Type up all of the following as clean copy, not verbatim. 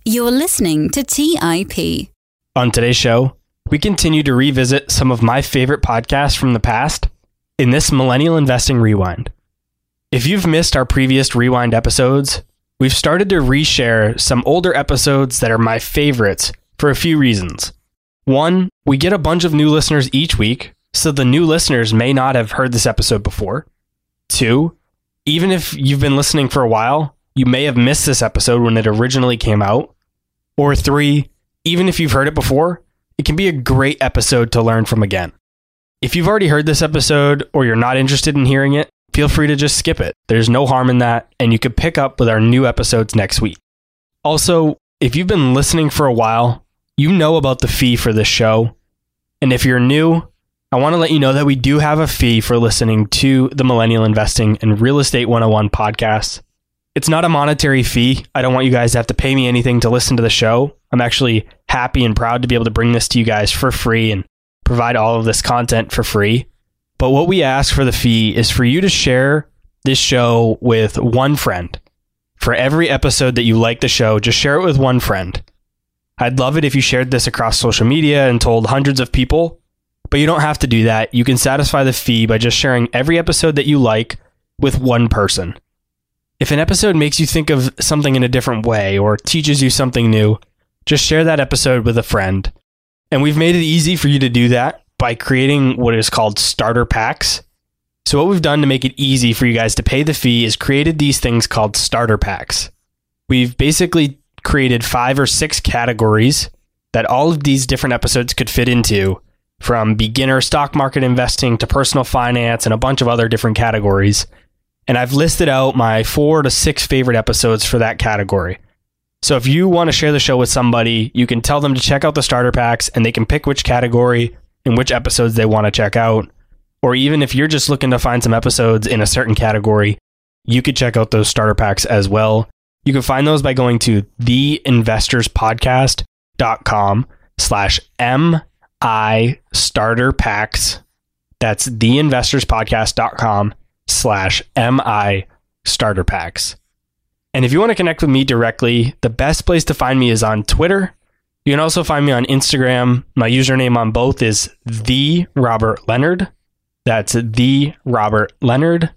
You're listening to TIP. On today's show, we continue to revisit some of my favorite podcasts from the past in this Millennial Investing Rewind. If you've missed our previous Rewind episodes, we've started to reshare some older episodes that are my favorites for a few reasons. One, we get a bunch of new listeners each week, so the new listeners may not have heard this episode before. Two, even if you've been listening for a while, you may have missed this episode when it originally came out. Or three, even if you've heard it before, it can be a great episode to learn from again. If you've already heard this episode or you're not interested in hearing it, feel free to just skip it. There's no harm in that, and you could pick up with our new episodes next week. Also, if you've been listening for a while, you know about the fee for this show. And if you're new, I want to let you know that we do have a fee for listening to the Millennial Investing and Real Estate 101 podcast. It's not a monetary fee. I don't want you guys to have to pay me anything to listen to the show. I'm actually happy and proud to be able to bring this to you guys for free and provide all of this content for free. But what we ask for the fee is for you to share this show with one friend. For every episode that you like the show, just share it with one friend. I'd love it if you shared this across social media and told hundreds of people, but you don't have to do that. You can satisfy the fee by just sharing every episode that you like with one person. If an episode makes you think of something in a different way or teaches you something new, just share that episode with a friend. And we've made it easy for you to do that by creating what is called starter packs. So what we've done to make it easy for you guys to pay the fee is created these things called starter packs. We've basically created 5 or 6 categories that all of these different episodes could fit into, from beginner stock market investing to personal finance and a bunch of other different categories. And I've listed out my 4 to 6 favorite episodes for that category. So if you want to share the show with somebody, you can tell them to check out the starter packs and they can pick which category and which episodes they want to check out. Or even if you're just looking to find some episodes in a certain category, you could check out those starter packs as well. You can find those by going to theinvestorspodcast.com/MI starter packs. That's theinvestorspodcast.com/MI starter packs. And if you want to connect with me directly, the best place to find me is on Twitter. You can also find me on Instagram. My username on both is @TheRobertLeonard. That's @TheRobertLeonard.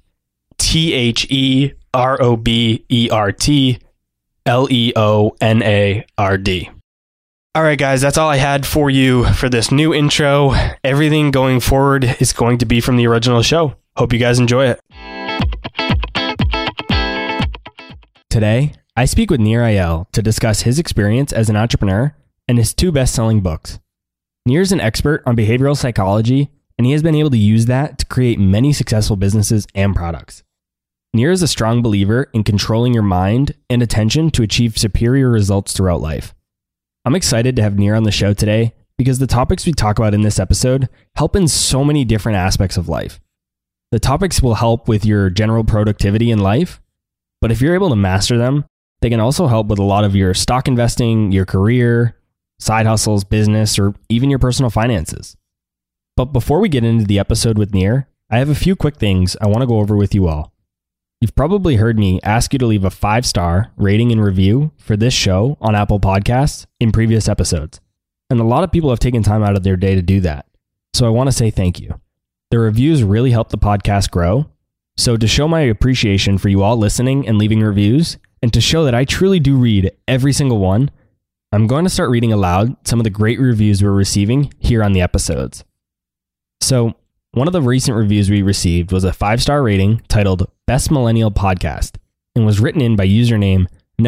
TheRobertLeonard. All right, guys, that's all I had for you for this new intro. Everything going forward is going to be from the original show. Hope you guys enjoy it. Today, I speak with Nir Eyal to discuss his experience as an entrepreneur and his 2 best-selling books. Nir is an expert on behavioral psychology, and he has been able to use that to create many successful businesses and products. Nir is a strong believer in controlling your mind and attention to achieve superior results throughout life. I'm excited to have Nir on the show today because the topics we talk about in this episode help in so many different aspects of life. The topics will help with your general productivity in life, but if you're able to master them, they can also help with a lot of your stock investing, your career, side hustles, business, or even your personal finances. But before we get into the episode with Nir, I have a few quick things I want to go over with you all. You've probably heard me ask you to leave a 5-star rating and review for this show on Apple Podcasts in previous episodes. And a lot of people have taken time out of their day to do that. So I want to say thank you. The reviews really help the podcast grow. So to show my appreciation for you all listening and leaving reviews, and to show that I truly do read every single one, I'm going to start reading aloud some of the great reviews we're receiving here on the episodes. So one of the recent reviews we received was a 5-star rating titled Best Millennial Podcast and was written in by username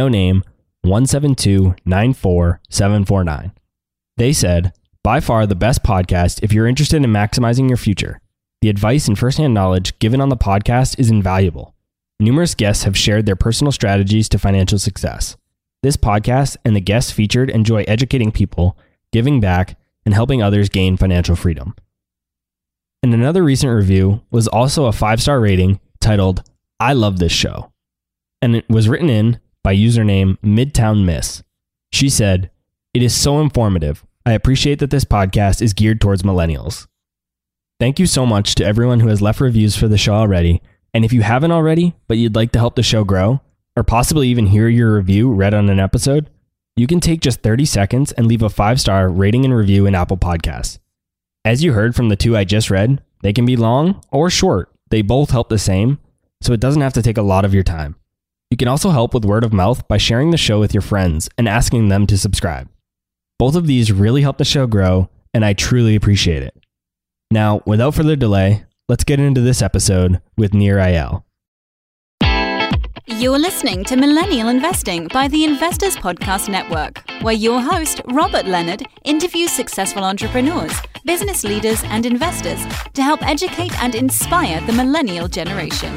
NoName17294749. They said, "By far the best podcast if you're interested in maximizing your future. The advice and firsthand knowledge given on the podcast is invaluable. Numerous guests have shared their personal strategies to financial success. This podcast and the guests featured enjoy educating people, giving back, and helping others gain financial freedom." And another recent review was also a 5-star rating titled, "I love this show." And it was written in by username Midtown Miss. She said, "It is so informative. I appreciate that this podcast is geared towards millennials." Thank you so much to everyone who has left reviews for the show already. And if you haven't already, but you'd like to help the show grow, or possibly even hear your review read on an episode, you can take just 30 seconds and leave a 5-star rating and review in Apple Podcasts. As you heard from the 2 I just read, they can be long or short. They both help the same, so it doesn't have to take a lot of your time. You can also help with word of mouth by sharing the show with your friends and asking them to subscribe. Both of these really help the show grow, and I truly appreciate it. Now, without further delay, let's get into this episode with Nir Eyal. You're listening to Millennial Investing by the Investors Podcast Network, where your host, Robert Leonard, interviews successful entrepreneurs, business leaders, and investors to help educate and inspire the millennial generation.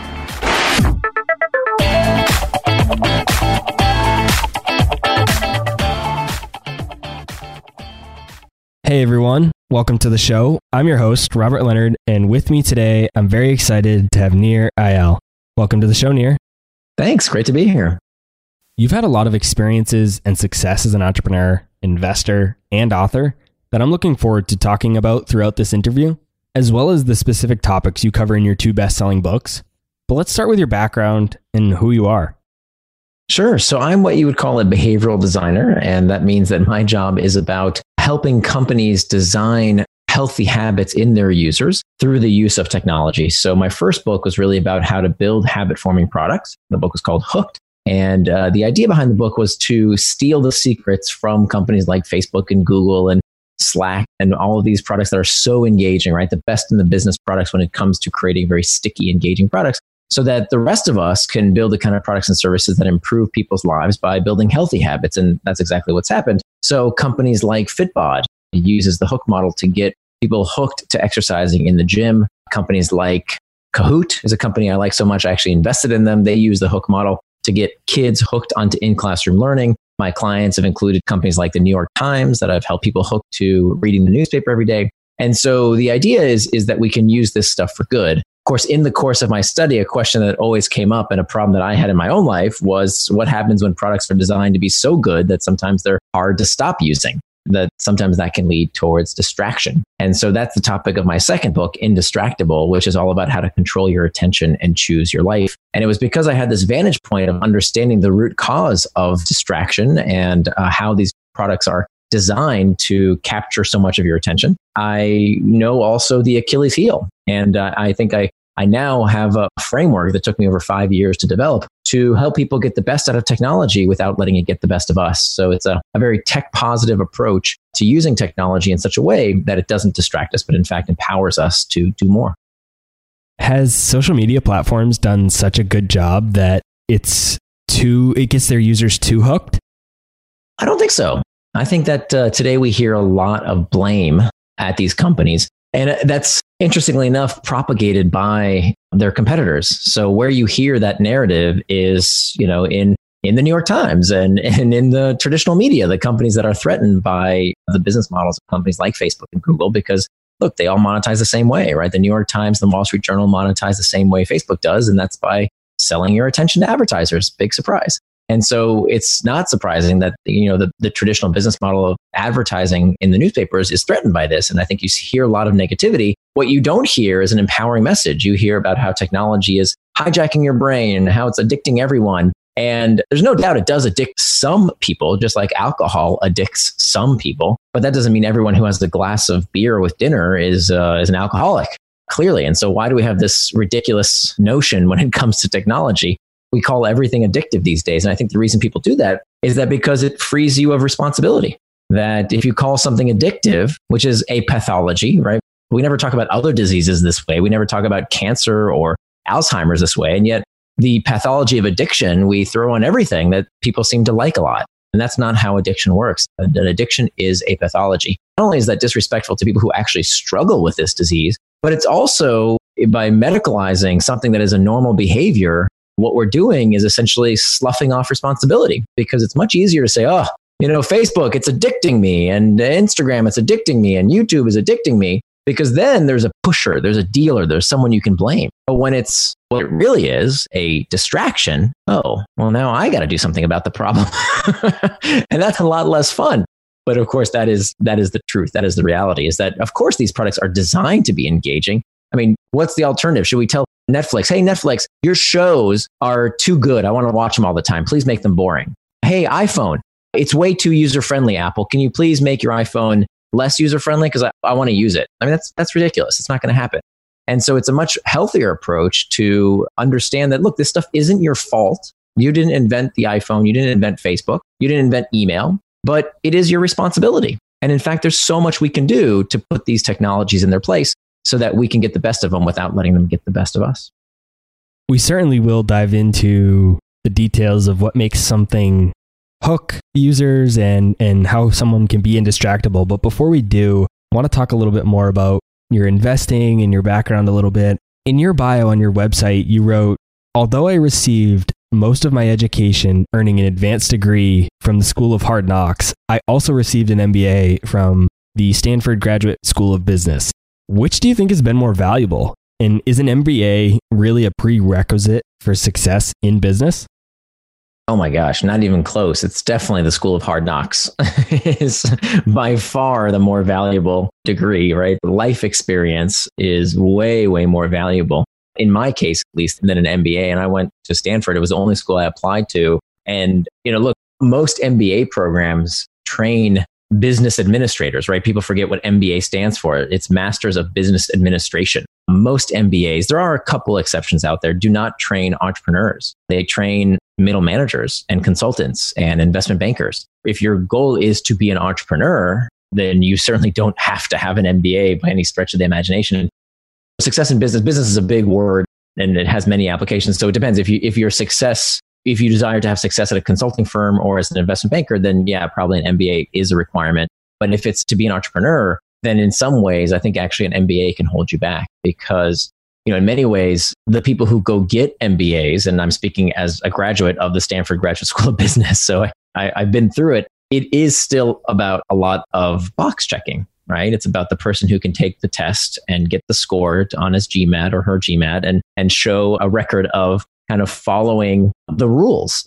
Hey everyone, welcome to the show. I'm your host, Robert Leonard, and with me today, I'm very excited to have Nir Eyal. Welcome to the show, Nir. Thanks. Great to be here. You've had a lot of experiences and success as an entrepreneur, investor, and author that I'm looking forward to talking about throughout this interview, as well as the specific topics you cover in your 2 best-selling books. But let's start with your background and who you are. Sure. So I'm what you would call a behavioral designer, and that means that my job is about helping companies design healthy habits in their users through the use of technology. So my first book was really about how to build habit-forming products. The book was called Hooked. And the idea behind the book was to steal the secrets from companies like Facebook and Google and Slack and all of these products that are so engaging, right? The best in the business products when it comes to creating very sticky, engaging products, so that the rest of us can build the kind of products and services that improve people's lives by building healthy habits. And that's exactly what's happened. So companies like Fitbod uses the Hook model to get people hooked to exercising in the gym. Companies like Kahoot is a company I like so much. I actually invested in them. They use the Hook model to get kids hooked onto in-classroom learning. My clients have included companies like the New York Times that have helped people hook to reading the newspaper every day. And so the idea is that we can use this stuff for good. Of course, in the course of my study, a question that always came up and a problem that I had in my own life was what happens when products are designed to be so good that sometimes they're hard to stop using, that sometimes that can lead towards distraction. And so that's the topic of my second book, Indistractable, which is all about how to control your attention and choose your life. And it was because I had this vantage point of understanding the root cause of distraction and how these products are designed to capture so much of your attention. I know also the Achilles heel. And I think I now have a framework that took me over 5 years to develop to help people get the best out of technology without letting it get the best of us. So it's a very tech positive approach to using technology in such a way that it doesn't distract us, but in fact empowers us to do more. Has social media platforms done such a good job that it gets their users too hooked? I don't think so. I think that today we hear a lot of blame at these companies. And that's, interestingly enough, propagated by their competitors. So where you hear that narrative is, in the New York Times and in the traditional media, the companies that are threatened by the business models of companies like Facebook and Google, because look, they all monetize the same way, right? The New York Times, the Wall Street Journal monetize the same way Facebook does, and that's by selling your attention to advertisers. Big surprise. And so it's not surprising that, the traditional business model of advertising in the newspapers is threatened by this. And I think you hear a lot of negativity. What you don't hear is an empowering message. You hear about how technology is hijacking your brain and how it's addicting everyone. And there's no doubt it does addict some people, just like alcohol addicts some people. But that doesn't mean everyone who has a glass of beer with dinner is an alcoholic, clearly. And so why do we have this ridiculous notion when it comes to technology? We call everything addictive these days. And I think the reason people do that is that because it frees you of responsibility. That if you call something addictive, which is a pathology, right? We never talk about other diseases this way. We never talk about cancer or Alzheimer's this way. And yet the pathology of addiction, we throw on everything that people seem to like a lot. And that's not how addiction works. An addiction is a pathology. Not only is that disrespectful to people who actually struggle with this disease, but it's also, by medicalizing something that is a normal behavior, what we're doing is essentially sloughing off responsibility, because it's much easier to say, Facebook, it's addicting me, and Instagram, it's addicting me, and YouTube is addicting me, because then there's a pusher, there's a dealer, there's someone you can blame. But when it's what it really is, a distraction, now I got to do something about the problem. And that's a lot less fun. But of course, that is the truth. That is the reality, is that, of course, these products are designed to be engaging. I mean, what's the alternative? Should we tell Netflix, hey, Netflix, your shows are too good. I want to watch them all the time. Please make them boring. Hey, iPhone, it's way too user-friendly, Apple. Can you please make your iPhone less user-friendly? Because I want to use it. I mean, that's ridiculous. It's not going to happen. And so it's a much healthier approach to understand that, look, this stuff isn't your fault. You didn't invent the iPhone. You didn't invent Facebook. You didn't invent email, but it is your responsibility. And in fact, there's so much we can do to put these technologies in their place so that we can get the best of them without letting them get the best of us. We certainly will dive into the details of what makes something hook users and how someone can be indistractable. But before we do, I want to talk a little bit more about your investing and your background a little bit. In your bio on your website, you wrote, although I received most of my education earning an advanced degree from the School of Hard Knocks, I also received an MBA from the Stanford Graduate School of Business. Which do you think has been more valuable? And is an MBA really a prerequisite for success in business? Oh my gosh, not even close. It's definitely the School of Hard Knocks. It's by far the more valuable degree, right? Life experience is way, way more valuable, in my case, at least, than an MBA. And I went to Stanford. It was the only school I applied to. And, look, most MBA programs train business administrators, right? People forget what MBA stands for. It's Masters of Business Administration. Most MBAs, there are a couple exceptions out there, do not train entrepreneurs. They train middle managers and consultants and investment bankers. If your goal is to be an entrepreneur, then you certainly don't have to have an MBA by any stretch of the imagination. Success in business is a big word and it has many applications. So it depends. If you desire to have success at a consulting firm or as an investment banker, then yeah, probably an MBA is a requirement. But if it's to be an entrepreneur, then in some ways, I think actually an MBA can hold you back because, in many ways, the people who go get MBAs, and I'm speaking as a graduate of the Stanford Graduate School of Business, so I've been through it. It is still about a lot of box checking, right? It's about the person who can take the test and get the score on his GMAT or her GMAT and show a record of kind of following the rules.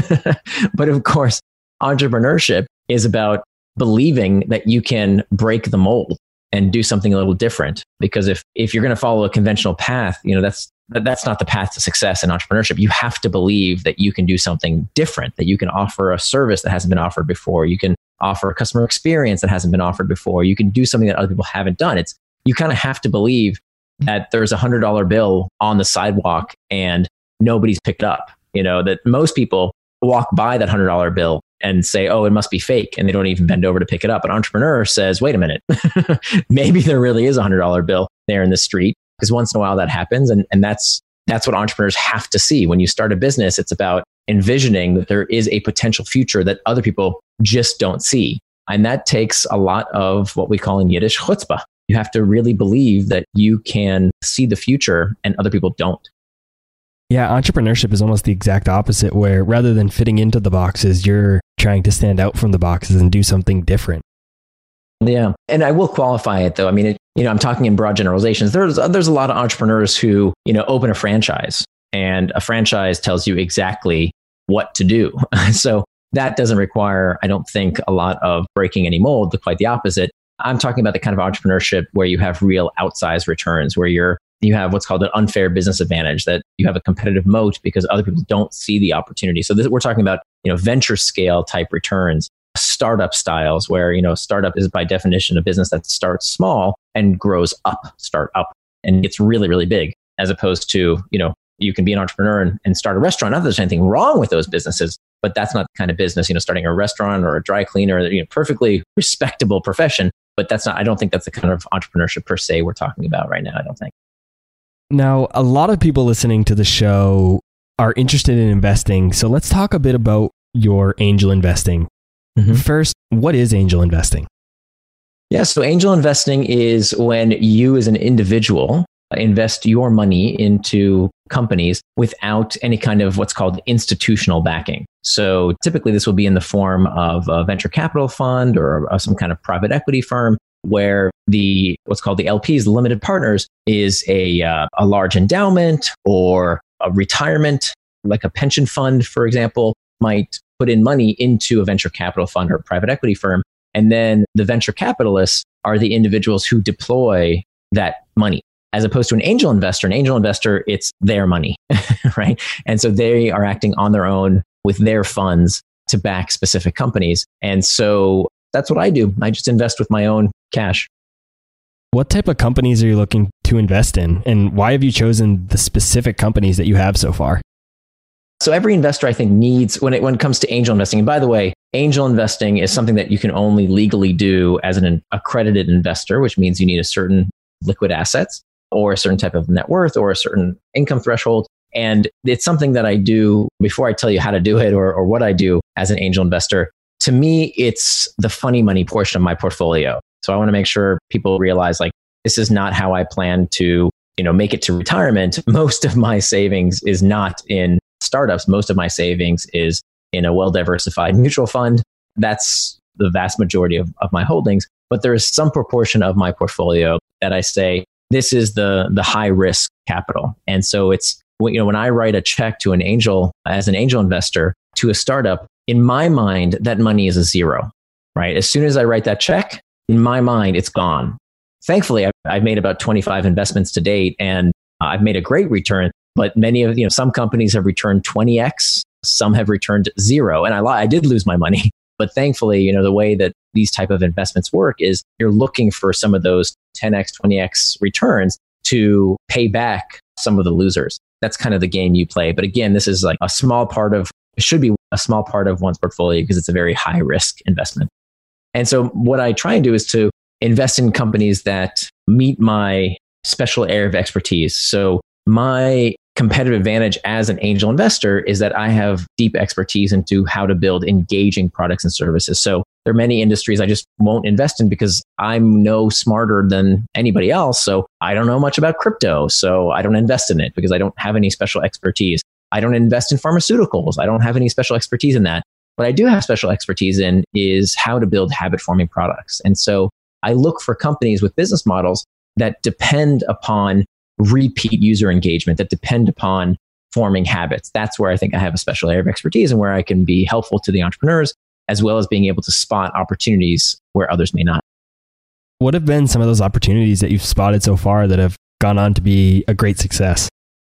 But of course, entrepreneurship is about believing that you can break the mold and do something a little different. Because if you're going to follow a conventional path, that's not the path to success in entrepreneurship. You have to believe that you can do something different, that you can offer a service that hasn't been offered before. You can offer a customer experience that hasn't been offered before. You can do something that other people haven't done. You kind of have to believe that there's $100 bill on the sidewalk and nobody's picked up. That most people walk by that $100 bill and say, oh, it must be fake. And they don't even bend over to pick it up. An entrepreneur says, wait a minute, maybe there really is a $100 bill there in the street. Because once in a while that happens. And that's what entrepreneurs have to see. When you start a business, it's about envisioning that there is a potential future that other people just don't see. And that takes a lot of what we call in Yiddish chutzpah. You have to really believe that you can see the future and other people don't. Yeah, entrepreneurship is almost the exact opposite, where rather than fitting into the boxes, you're trying to stand out from the boxes and do something different. Yeah. And I will qualify it though. I mean, I'm talking in broad generalizations. There's a lot of entrepreneurs who, open a franchise and a franchise tells you exactly what to do. So that doesn't require, I don't think, a lot of breaking any mold, quite the opposite. I'm talking about the kind of entrepreneurship where you have real outsized returns, where you have what's called an unfair business advantage, that you have a competitive moat because other people don't see the opportunity. So we're talking about, venture scale type returns, startup styles, where, startup is by definition a business that starts small and grows up, start up and gets really, really big, as opposed to, you can be an entrepreneur and start a restaurant. Not that there's anything wrong with those businesses, but that's not the kind of business, starting a restaurant or a dry cleaner, perfectly respectable profession. But I don't think that's the kind of entrepreneurship per se we're talking about right now. I don't think. Now, a lot of people listening to the show are interested in investing. So let's talk a bit about your angel investing. Mm-hmm. First, what is angel investing? Yeah, so angel investing is when you as an individual invest your money into companies without any kind of what's called institutional backing. So typically this will be in the form of a venture capital fund or some kind of private equity firm, where what's called the LPs, the limited partners, is a large endowment or a retirement, like a pension fund, for example, might put in money into a venture capital fund or a private equity firm. And then the venture capitalists are the individuals who deploy that money. As opposed to an angel investor, it's their money, right? And so they are acting on their own with their funds to back specific companies. And so that's what I do. I just invest with my own cash. What type of companies are you looking to invest in? And why have you chosen the specific companies that you have so far? So every investor, I think, needs, when it comes to angel investing, and by the way, angel investing is something that you can only legally do as an accredited investor, which means you need a certain liquid assets or a certain type of net worth or a certain income threshold. And it's something that I do before I tell you how to do it or what I do as an angel investor. To me, it's the funny money portion of my portfolio. So I want to make sure people realize like, this is not how I plan to, make it to retirement. Most of my savings is not in startups. Most of my savings is in a well-diversified mutual fund. That's the vast majority of my holdings. But there is some proportion of my portfolio that I say, this is the high risk capital. And so it's, when I write a check to an angel, as an angel investor to a startup, in my mind, that money is a zero, right? As soon as I write that check, in my mind, it's gone. Thankfully, I've made about 25 investments to date, and I've made a great return. But many of, some companies have returned 20x, some have returned zero. And I did lose my money. But thankfully, the way that these type of investments work is you're looking for some of those 10x, 20x returns to pay back some of the losers. That's kind of the game you play. But again, this is like it should be a small part of one's portfolio because it's a very high risk investment. And so what I try and do is to invest in companies that meet my special area of expertise. So my competitive advantage as an angel investor is that I have deep expertise into how to build engaging products and services. So there are many industries I just won't invest in because I'm no smarter than anybody else. So I don't know much about crypto. So I don't invest in it because I don't have any special expertise. I don't invest in pharmaceuticals. I don't have any special expertise in that. What I do have special expertise in is how to build habit-forming products. And so I look for companies with business models that depend upon repeat user engagement, that depend upon forming habits. That's where I think I have a special area of expertise and where I can be helpful to the entrepreneurs, as well as being able to spot opportunities where others may not. What have been some of those opportunities that you've spotted so far that have gone on to be a great success?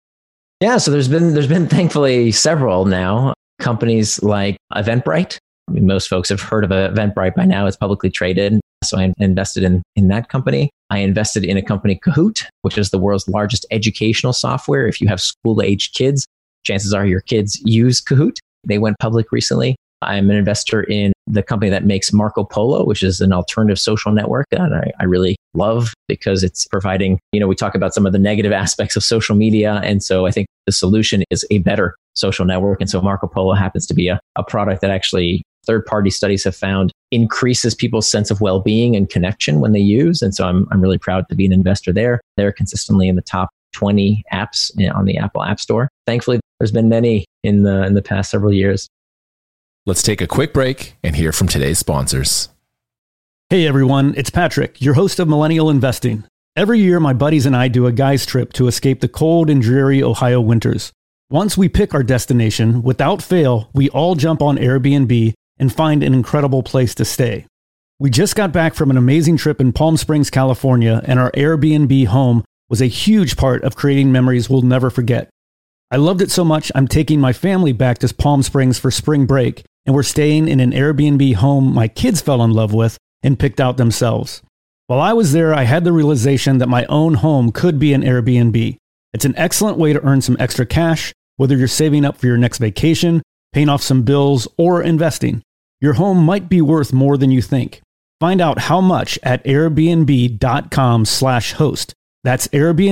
Yeah, so there's been thankfully several now. Companies like Eventbrite. Most folks have heard of Eventbrite by now. It's publicly traded. So I invested in that company. I invested in a company, Kahoot, which is the world's largest educational software. If you have school-aged kids, chances are your kids use Kahoot. They went public recently. I'm an investor in the company that makes Marco Polo, which is an alternative social network that I really love because it's providing, we talk about some of the negative aspects of social media. And so I think the solution is a better social network. And so Marco Polo happens to be a product that actually third-party studies have found increases people's sense of well-being and connection when they use. And so I'm really proud to be an investor there. They're consistently in the top 20 apps on the Apple App Store. Thankfully, there's been many in the past several years. Let's take a quick break and hear from today's sponsors. Hey everyone, it's Patrick, your host of Millennial Investing. Every year, my buddies and I do a guy's trip to escape the cold and dreary Ohio winters. Once we pick our destination, without fail, we all jump on Airbnb and find an incredible place to stay. We just got back from an amazing trip in Palm Springs, California, and our Airbnb home was a huge part of creating memories we'll never forget. I loved it so much, I'm taking my family back to Palm Springs for spring break, and we're staying in an Airbnb home my kids fell in love with and picked out themselves. While I was there, I had the realization that my own home could be an Airbnb. It's an excellent way to earn some extra cash, whether you're saving up for your next vacation, paying off some bills, or investing. Your home might be worth more than you think. Find out how much at airbnb.com/host. That's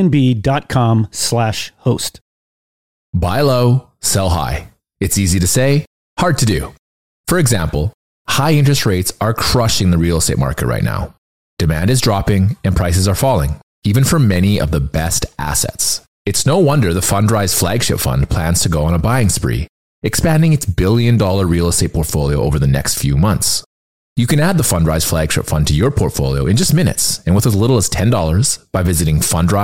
airbnb.com/host. Buy low, sell high. It's easy to say, hard to do. For example, high interest rates are crushing the real estate market right now. Demand is dropping and prices are falling, even for many of the best assets. It's no wonder the Fundrise flagship fund plans to go on a buying spree, expanding its billion-dollar real estate portfolio over the next few months. You can add the Fundrise flagship fund to your portfolio in just minutes and with as little as $10 by visiting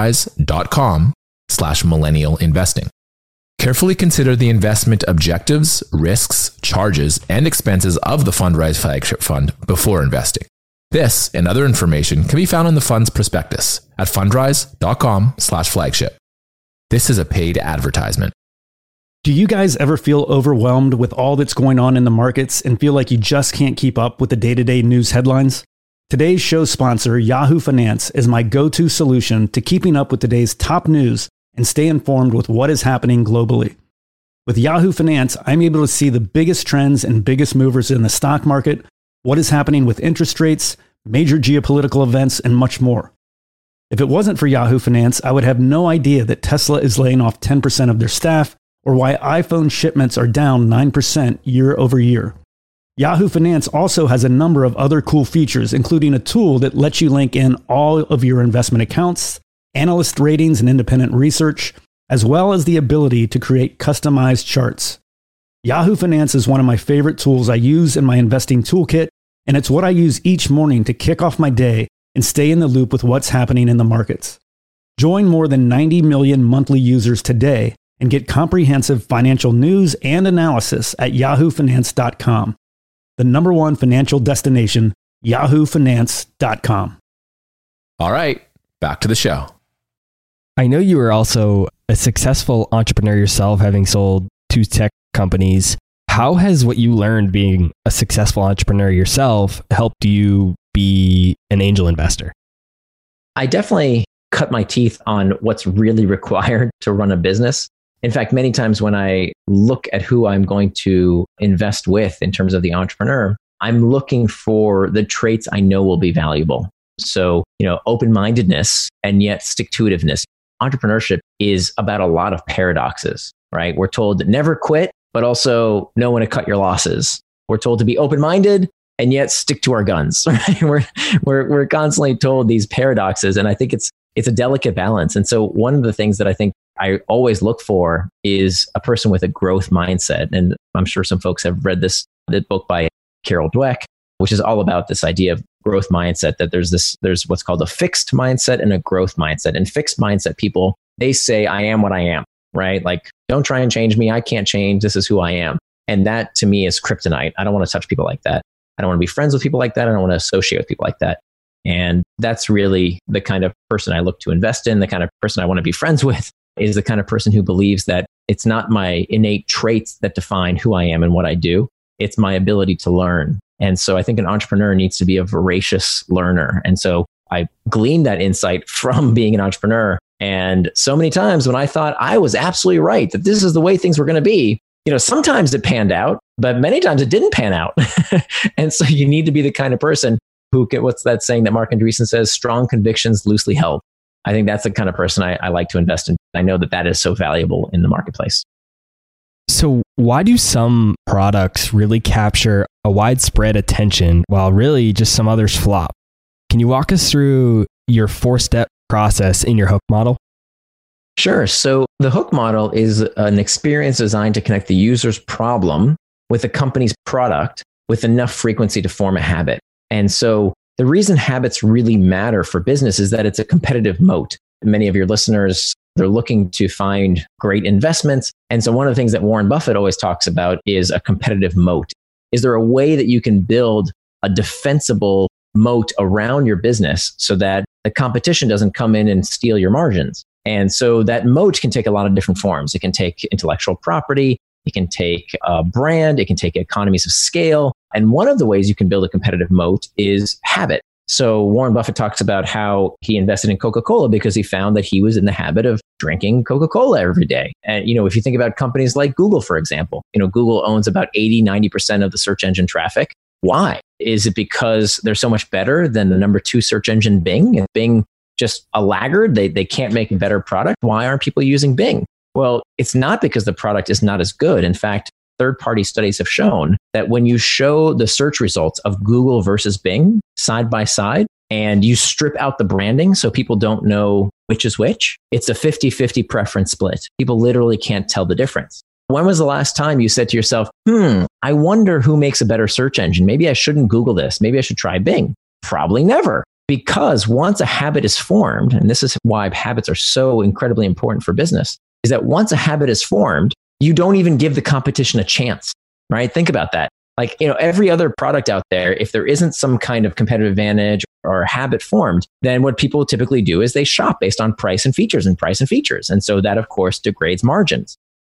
fundrise.com/millennial investing. Carefully consider the investment objectives, risks, charges, and expenses of the Fundrise flagship fund before investing. This and other information can be found in the fund's prospectus at fundrise.com/flagship. This is a paid advertisement. Do you guys ever feel overwhelmed with all that's going on in the markets and feel like you just can't keep up with the day-to-day news headlines? Today's show sponsor, Yahoo Finance, is my go-to solution to keeping up with today's top news and stay informed with what is happening globally. With Yahoo Finance, I'm able to see the biggest trends and biggest movers in the stock market, what is happening with interest rates, major geopolitical events, and much more. If it wasn't for Yahoo Finance, I would have no idea that Tesla is laying off 10% of their staff, or why iPhone shipments are down 9% year over year. Yahoo Finance also has a number of other cool features, including a tool that lets you link in all of your investment accounts, analyst ratings and independent research, as well as the ability to create customized charts. Yahoo Finance is one of my favorite tools I use in my investing toolkit, and it's what I use each morning to kick off my day and stay in the loop with what's happening in the markets. Join more than 90 million monthly users today and get comprehensive financial news and analysis at yahoofinance.com. The number one financial destination, yahoofinance.com. All right, back to the show. I know you were also a successful entrepreneur yourself, having sold 2 tech companies. How has what you learned being a successful entrepreneur yourself helped you be an angel investor? I definitely cut my teeth on what's really required to run a business. In fact, many times when I look at who I'm going to invest with in terms of the entrepreneur, I'm looking for the traits I know will be valuable. So, open-mindedness and yet stick-to-itiveness. Entrepreneurship is about a lot of paradoxes, right? We're told never quit, but also know when to cut your losses. We're told to be open-minded and yet stick to our guns, right? We're constantly told these paradoxes, and I think it's a delicate balance. And so one of the things that I think I always look for is a person with a growth mindset. And I'm sure some folks have read the book by Carol Dweck, which is all about this idea of growth mindset, that there's what's called a fixed mindset and a growth mindset. And fixed mindset people, they say, I am what I am, right? Like, don't try and change me. I can't change. This is who I am. And that to me is kryptonite. I don't want to touch people like that. I don't want to be friends with people like that. I don't want to associate with people like that. And that's really the kind of person I look to invest in. The kind of person I want to be friends with is the kind of person who believes that it's not my innate traits that define who I am and what I do. It's my ability to learn. And so I think an entrepreneur needs to be a voracious learner. And so I gleaned that insight from being an entrepreneur. And so many times when I thought I was absolutely right, that this is the way things were going to be, sometimes it panned out, but many times it didn't pan out. And so you need to be the kind of person who what's that saying that Marc Andreessen says, strong convictions loosely held. I think that's the kind of person I like to invest in. I know that is so valuable in the marketplace. So why do some products really capture a widespread attention while really just some others flop? Can you walk us through your 4-step process in your hook model? Sure. So the hook model is an experience designed to connect the user's problem with the company's product with enough frequency to form a habit. And so the reason habits really matter for business is that it's a competitive moat. Many of your listeners, they're looking to find great investments. And so one of the things that Warren Buffett always talks about is a competitive moat. Is there a way that you can build a defensible moat around your business so that the competition doesn't come in and steal your margins? And so that moat can take a lot of different forms. It can take intellectual property. It can take a brand. It can take economies of scale. And one of the ways you can build a competitive moat is habit. So Warren Buffett talks about how he invested in Coca-Cola because he found that he was in the habit of drinking Coca-Cola every day. And, if you think about companies like Google, for example, Google owns about 80-90% of the search engine traffic. Why? Is it because they're so much better than the number 2 search engine, Bing? Is Bing just a laggard? They can't make a better product. Why aren't people using Bing? Well, it's not because the product is not as good. In fact, third-party studies have shown that when you show the search results of Google versus Bing side by side, and you strip out the branding so people don't know which is which, it's a 50-50 preference split. People literally can't tell the difference. When was the last time you said to yourself, I wonder who makes a better search engine? Maybe I shouldn't Google this. Maybe I should try Bing. Probably never. Because once a habit is formed, and this is why habits are so incredibly important for business, is that once a habit is formed, you don't even give the competition a chance, right? Think about that. Like, every other product out there, if there isn't some kind of competitive advantage or habit formed, then what people typically do is they shop based on price and features. And so that, of course, degrades margins.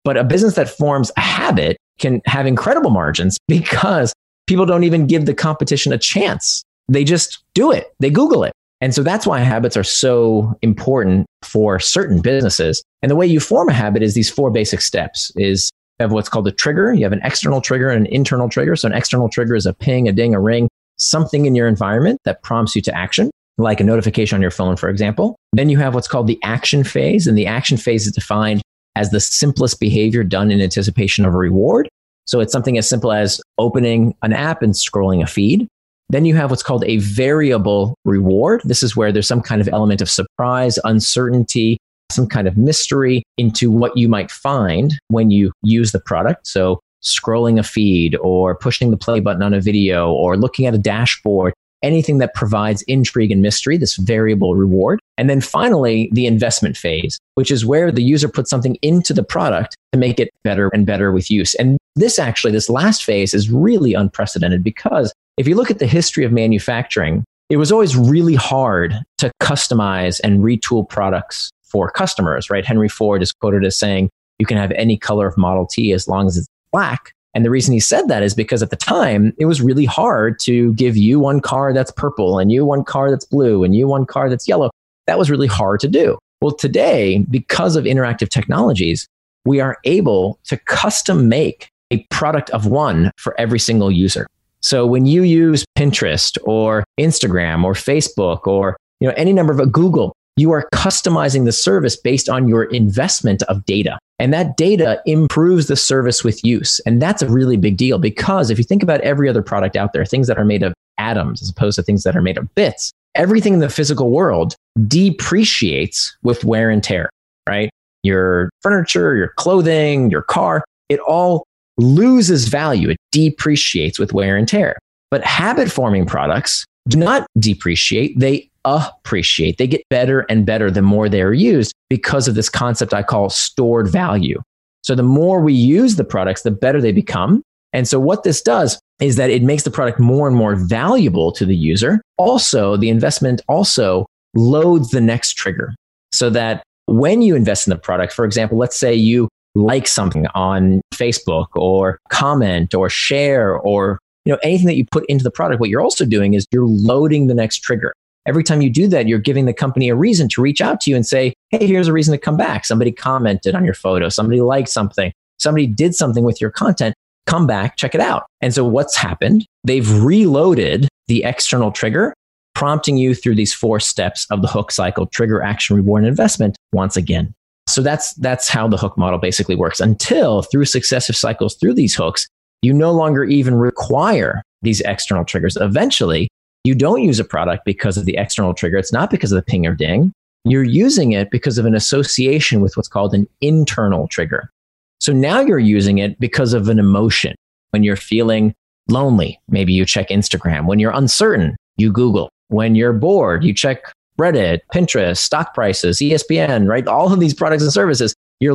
But a business that forms a habit can have incredible margins because people don't even give the competition a chance. They just do it. They Google it. And so that's why habits are so important for certain businesses. And the way you form a habit is these 4 basic steps. Is you have what's called a trigger. You have an external trigger and an internal trigger. So an external trigger is a ping, a ding, a ring, something in your environment that prompts you to action, like a notification on your phone, for example. Then you have what's called the action phase. And the action phase is defined as the simplest behavior done in anticipation of a reward. So it's something as simple as opening an app and scrolling a feed. Then you have what's called a variable reward. This is where there's some kind of element of surprise, uncertainty, some kind of mystery into what you might find when you use the product. So scrolling a feed or pushing the play button on a video or looking at a dashboard, anything that provides intrigue and mystery, this variable reward. And then finally, the investment phase, which is where the user puts something into the product to make it better and better with use. And this last phase is really unprecedented because if you look at the history of manufacturing, it was always really hard to customize and retool products for customers, right? Henry Ford is quoted as saying, you can have any color of Model T as long as it's black. And the reason he said that is because at the time, it was really hard to give you one car that's purple and you one car that's blue and you one car that's yellow. That was really hard to do. Well, today, because of interactive technologies, we are able to custom make a product of one for every single user. So when you use Pinterest or Instagram or Facebook or any number of Google, you are customizing the service based on your investment of data. And that data improves the service with use. And that's a really big deal because if you think about every other product out there, things that are made of atoms as opposed to things that are made of bits, everything in the physical world depreciates with wear and tear, right? Your furniture, your clothing, your car, it all loses value. It depreciates with wear and tear. But habit forming products do not depreciate. They appreciate. They get better and better the more they're used because of this concept I call stored value. So the more we use the products, the better they become. And so what this does is that it makes the product more and more valuable to the user. Also, the investment also loads the next trigger so that when you invest in the product, for example, let's say you like something on Facebook or comment or share or anything that you put into the product, what you're also doing is you're loading the next trigger. Every time you do that, you're giving the company a reason to reach out to you and say, hey, here's a reason to come back. Somebody commented on your photo. Somebody liked something. Somebody did something with your content. Come back, check it out. And so what's happened? They've reloaded the external trigger, prompting you through these 4 steps of the hook cycle: trigger, action, reward, and investment once again. So that's how the hook model basically works until through successive cycles through these hooks, you no longer even require these external triggers. Eventually, you don't use a product because of the external trigger. It's not because of the ping or ding. You're using it because of an association with what's called an internal trigger. So now you're using it because of an emotion. When you're feeling lonely, maybe you check Instagram. When you're uncertain, you Google. When you're bored, you check Reddit, Pinterest, stock prices, ESPN, right? All of these products and services you're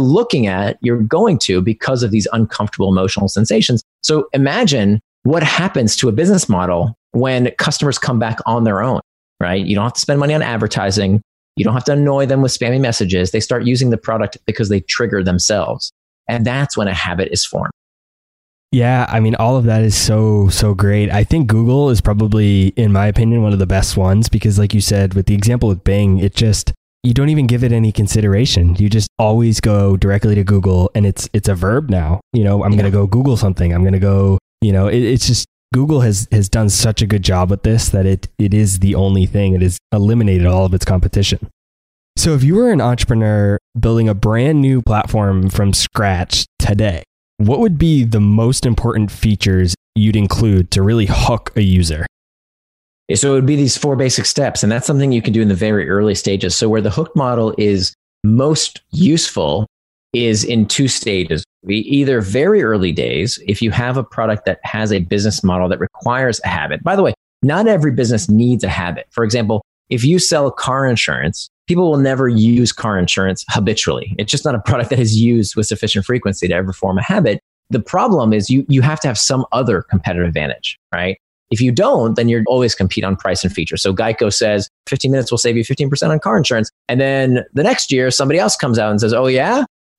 going to because of these uncomfortable emotional sensations. So imagine what happens to a business model when customers come back on their own, right? You don't have to spend money on advertising. You don't have to annoy them with spammy messages. They start using the product because they trigger themselves. And that's when a habit is formed. Yeah, I mean, all of that is so great. I think Google is probably, in my opinion, one of the best ones because like you said, with the example with Bing, you don't even give it any consideration. You just always go directly to Google and it's a verb now. I'm going to go Google something. I'm going to go, it's just, Google has done such a good job with this that it is the only thing. It has eliminated all of its competition. So if you were an entrepreneur building a brand new platform from scratch today, what would be the most important features you'd include to really hook a user? So it would be these 4 basic steps. And that's something you can do in the very early stages. So where the hook model is most useful is in 2 stages. Either very early days, if you have a product that has a business model that requires a habit. By the way, not every business needs a habit. For example, if you sell car insurance, people will never use car insurance habitually. It's just not a product that is used with sufficient frequency to ever form a habit. The problem is you have to have some other competitive advantage, right? If you don't, then you're always compete on price and feature. So Geico says 15 minutes will save you 15% on car insurance. And then the next year, somebody else comes out and says, oh yeah?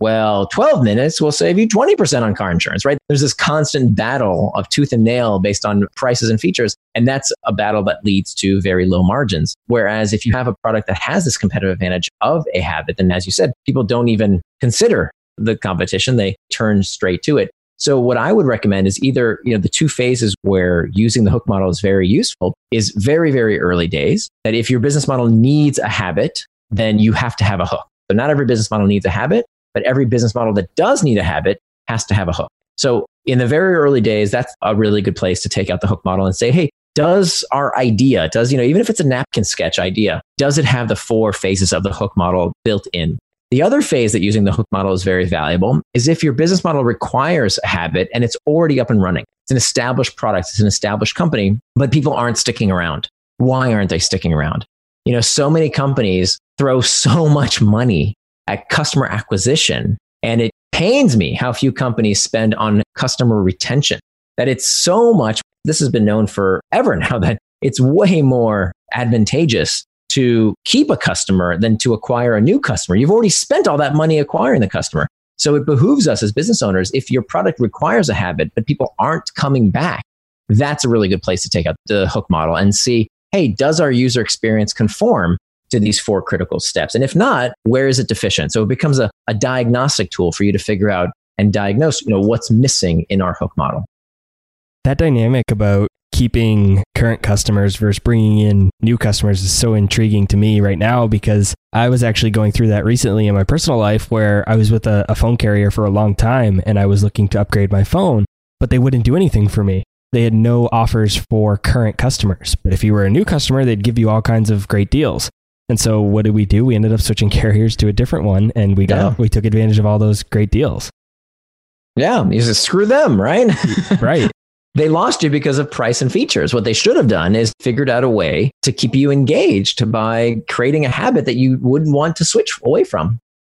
Well, 12 minutes will save you 20% on car insurance, right? There's this constant battle of tooth and nail based on prices and features. And that's a battle that leads to very low margins. Whereas if you have a product that has this competitive advantage of a habit, then as you said, people don't even consider the competition. They turn straight to it. So what I would recommend is either, the two phases where using the hook model is very useful is very, very early days, that if your business model needs a habit, then you have to have a hook. So not every business model needs a habit, but every business model that does need a habit has to have a hook. So in the very early days, that's a really good place to take out the hook model and say, hey, does our idea, even if it's a napkin sketch idea, does it have the 4 phases of the hook model built in? The other phase that using the hook model is very valuable is if your business model requires a habit and it's already up and running. It's an established product, it's an established company, but people aren't sticking around. Why aren't they sticking around? So many companies throw so much money at customer acquisition, and it pains me how few companies spend on customer retention. That it's so much, this has been known forever now, that it's way more advantageous to keep a customer than to acquire a new customer. You've already spent all that money acquiring the customer. So it behooves us as business owners, if your product requires a habit, but people aren't coming back, that's a really good place to take out the hook model and see, hey, does our user experience conform to these 4 critical steps? And if not, where is it deficient? So it becomes a diagnostic tool for you to figure out and diagnose, what's missing in our hook model. That dynamic about keeping current customers versus bringing in new customers is so intriguing to me right now, because I was actually going through that recently in my personal life where I was with a phone carrier for a long time and I was looking to upgrade my phone, but they wouldn't do anything for me. They had no offers for current customers. But if you were a new customer, they'd give you all kinds of great deals. And so what did we do? We ended up switching carriers to a different one, and we took advantage of all those great deals. Yeah, you just screw them, right? Right. They lost you because of price and features. What they should have done is figured out a way to keep you engaged by creating a habit that you wouldn't want to switch away from.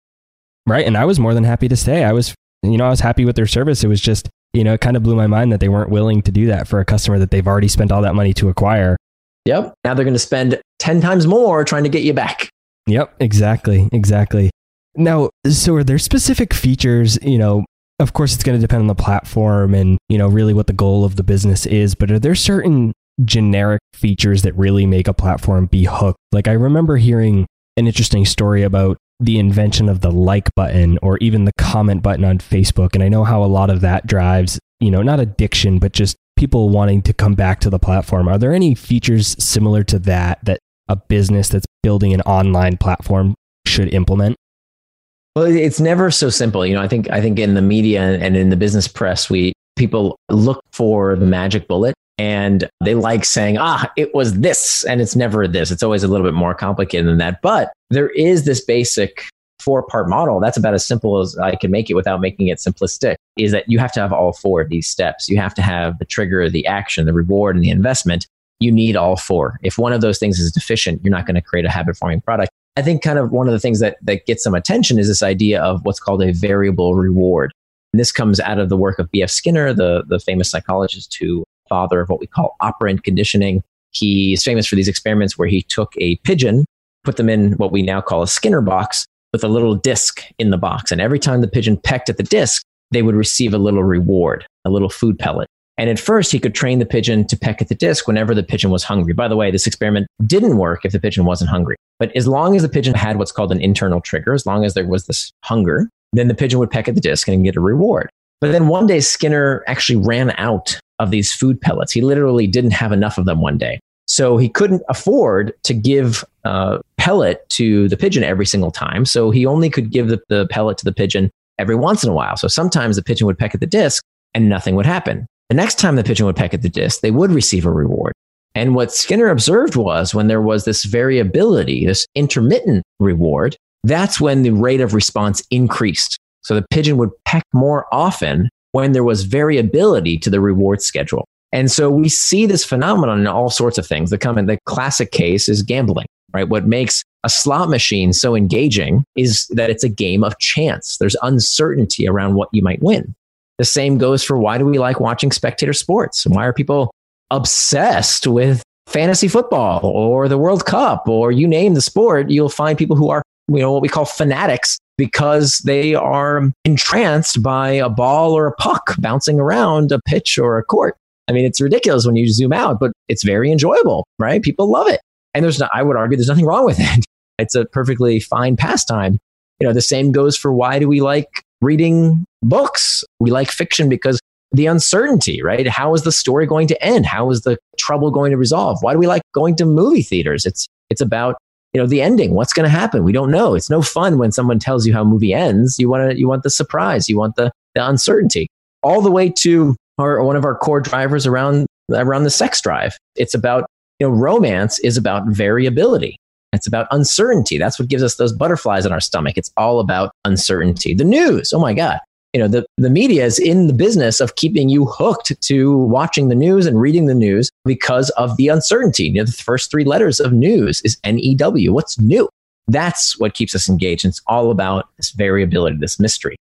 Right. And I was more than happy to stay. I was happy with their service. It was just, it kind of blew my mind that they weren't willing to do that for a customer that they've already spent all that money to acquire. Yep. Now they're going to spend 10 times more trying to get you back. Yep. Exactly. Now, so are there specific features, of course, it's going to depend on the platform and, really what the goal of the business is. But are there certain generic features that really make a platform be hooked? Like I remember hearing an interesting story about the invention of the like button or even the comment button on Facebook. And I know how a lot of that drives, not addiction, but just people wanting to come back to the platform. Are there any features similar to that a business that's building an online platform should implement? Well, it's never so simple. I think in the media and in the business press, people look for the magic bullet and they like saying, it was this, and it's never this. It's always a little bit more complicated than that. But there is this basic 4-part model. That's about as simple as I can make it without making it simplistic, is that you have to have all 4 of these steps. You have to have the trigger, the action, the reward, and the investment. You need all 4. If one of those things is deficient, you're not going to create a habit-forming product. I think kind of one of the things that gets some attention is this idea of what's called a variable reward. And this comes out of the work of B.F. Skinner, the famous psychologist who father of what we call operant conditioning. He is famous for these experiments where he took a pigeon, put them in what we now call a Skinner box with a little disc in the box. And every time the pigeon pecked at the disc, they would receive a little reward, a little food pellet. And at first, he could train the pigeon to peck at the disc whenever the pigeon was hungry. By the way, this experiment didn't work if the pigeon wasn't hungry. But as long as the pigeon had what's called an internal trigger, as long as there was this hunger, then the pigeon would peck at the disc and get a reward. But then one day, Skinner actually ran out of these food pellets. He literally didn't have enough of them one day. So he couldn't afford to give a pellet to the pigeon every single time. So he only could give the pellet to the pigeon every once in a while. So sometimes the pigeon would peck at the disc and nothing would happen. The next time the pigeon would peck at the disc, they would receive a reward. And what Skinner observed was when there was this variability, this intermittent reward, that's when the rate of response increased. So the pigeon would peck more often when there was variability to the reward schedule. And so we see this phenomenon in all sorts of things. The classic case is gambling, right? What makes a slot machine so engaging is that it's a game of chance. There's uncertainty around what you might win. The same goes for why do we like watching spectator sports? Why are people obsessed with fantasy football or the World Cup or you name the sport? You'll find people who are what we call fanatics because they are entranced by a ball or a puck bouncing around a pitch or a court. I mean, it's ridiculous when you zoom out, but it's very enjoyable, right? People love it. And I would argue there's nothing wrong with it. It's a perfectly fine pastime. The same goes for why do we like reading books? We like fiction because the uncertainty, right? How is the story going to end? How is the trouble going to resolve? Why do we like going to movie theaters? It's about, the ending. What's going to happen? We don't know. It's no fun when someone tells you how a movie ends. You want the surprise. You want the uncertainty. All the way to one of our core drivers around the sex drive. It's about, romance is about variability. It's about uncertainty. That's what gives us those butterflies in our stomach. It's all about uncertainty. The news, oh my God. The media is in the business of keeping you hooked to watching the news and reading the news because of the uncertainty. The first three letters of news is NEW. What's new? That's what keeps us engaged. And it's all about this variability, this mystery.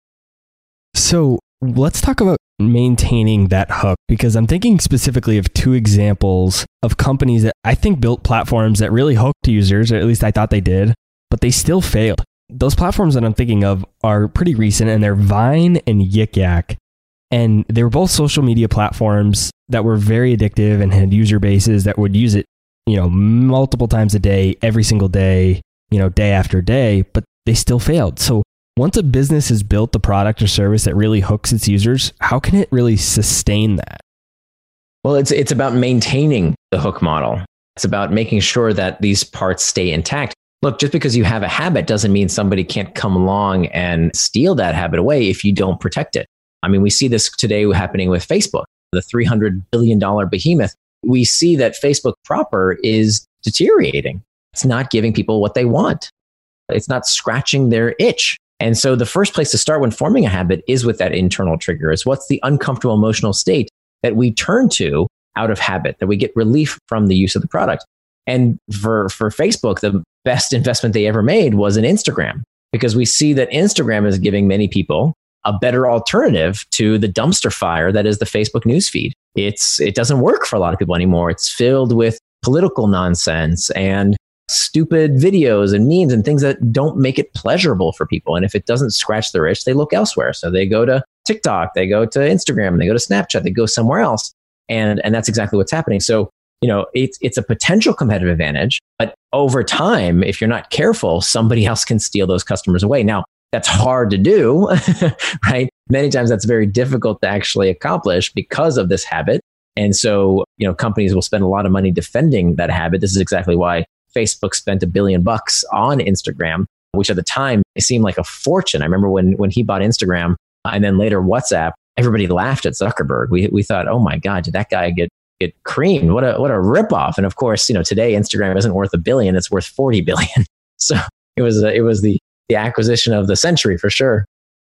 So let's talk about maintaining that hook, because I'm thinking specifically of two examples of companies that I think built platforms that really hooked users, or at least I thought they did, but they still failed. Those platforms that I'm thinking of are pretty recent, and they're Vine and Yik Yak. And they were both social media platforms that were very addictive and had user bases that would use it, multiple times a day, every single day, day after day, but they still failed. So once a business has built the product or service that really hooks its users, how can it really sustain that? Well, it's about maintaining the hook model. It's about making sure that these parts stay intact. Look, just because you have a habit doesn't mean somebody can't come along and steal that habit away if you don't protect it. I mean, we see this today happening with Facebook, the $300 billion behemoth. We see that Facebook proper is deteriorating. It's not giving people what they want. It's not scratching their itch. And so the first place to start when forming a habit is with that internal trigger. Is what's the uncomfortable emotional state that we turn to out of habit, that we get relief from the use of the product. And for Facebook, the best investment they ever made was in Instagram, because we see that Instagram is giving many people a better alternative to the dumpster fire that is the Facebook newsfeed. It doesn't work for a lot of people anymore. It's filled with political nonsense and stupid videos and memes and things that don't make it pleasurable for people. And if it doesn't scratch their itch, they look elsewhere. So they go to TikTok, they go to Instagram, they go to Snapchat, they go somewhere else. And that's exactly what's happening. So, it's a potential competitive advantage, but over time, if you're not careful, somebody else can steal those customers away. Now, that's hard to do, right? Many times that's very difficult to actually accomplish because of this habit. And so, companies will spend a lot of money defending that habit. This is exactly why Facebook spent $1 billion on Instagram, which at the time it seemed like a fortune. I remember when he bought Instagram and then later WhatsApp, everybody laughed at Zuckerberg. We thought, oh my God, did that guy get creamed? What a ripoff! And of course, today Instagram isn't worth $1 billion; it's worth $40 billion. So it was the acquisition of the century for sure.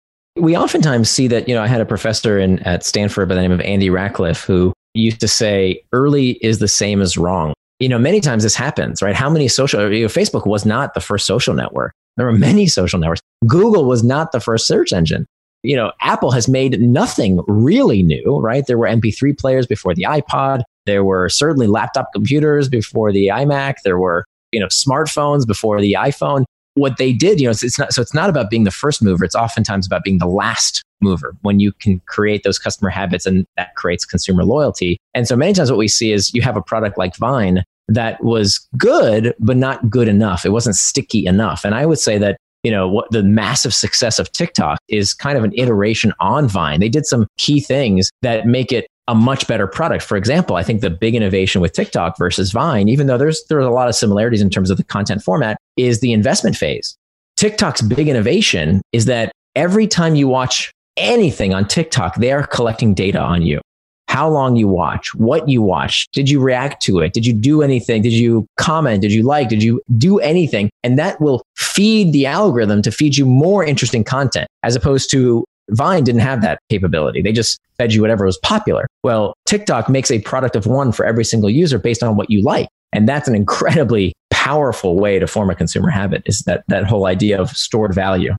We oftentimes see that. I had a professor at Stanford by the name of Andy Ratcliffe who used to say, "Early is the same as wrong." Many times this happens, right? How many Facebook was not the first social network. There were many social networks. Google was not the first search engine. Apple has made nothing really new, right? There were MP3 players before the iPod. There were certainly laptop computers before the iMac. There were, smartphones before the iPhone. What they did, it's not about being the first mover. It's oftentimes about being the last mover when you can create those customer habits, and that creates consumer loyalty. And so many times what we see is you have a product like Vine that was good, but not good enough. It wasn't sticky enough. And I would say that what the massive success of TikTok is kind of an iteration on Vine. They did some key things that make it a much better product. For example, I think the big innovation with TikTok versus Vine, even though there's a lot of similarities in terms of the content format, is the investment phase. TikTok's big innovation is that every time you watch anything on TikTok, they are collecting data on you. How long you watch, what you watch, did you react to it? Did you do anything? Did you comment? Did you like? Did you do anything? And that will feed the algorithm to feed you more interesting content, as opposed to Vine didn't have that capability. They just fed you whatever was popular. Well, TikTok makes a product of one for every single user based on what you like. And that's an incredibly powerful way to form a consumer habit, is that whole idea of stored value.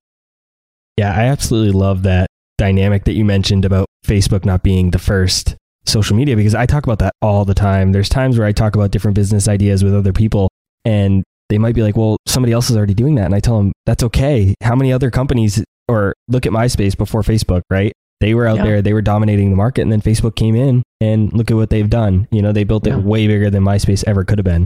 Yeah, I absolutely love that dynamic that you mentioned about Facebook not being the first social media, because I talk about that all the time. There's times where I talk about different business ideas with other people, and they might be like, well, somebody else is already doing that. And I tell them, that's okay. How many other companies, or look at MySpace before Facebook, right? They were out there, they were dominating the market, and then Facebook came in and look at what they've done. You know, they built it way bigger than MySpace ever could have been.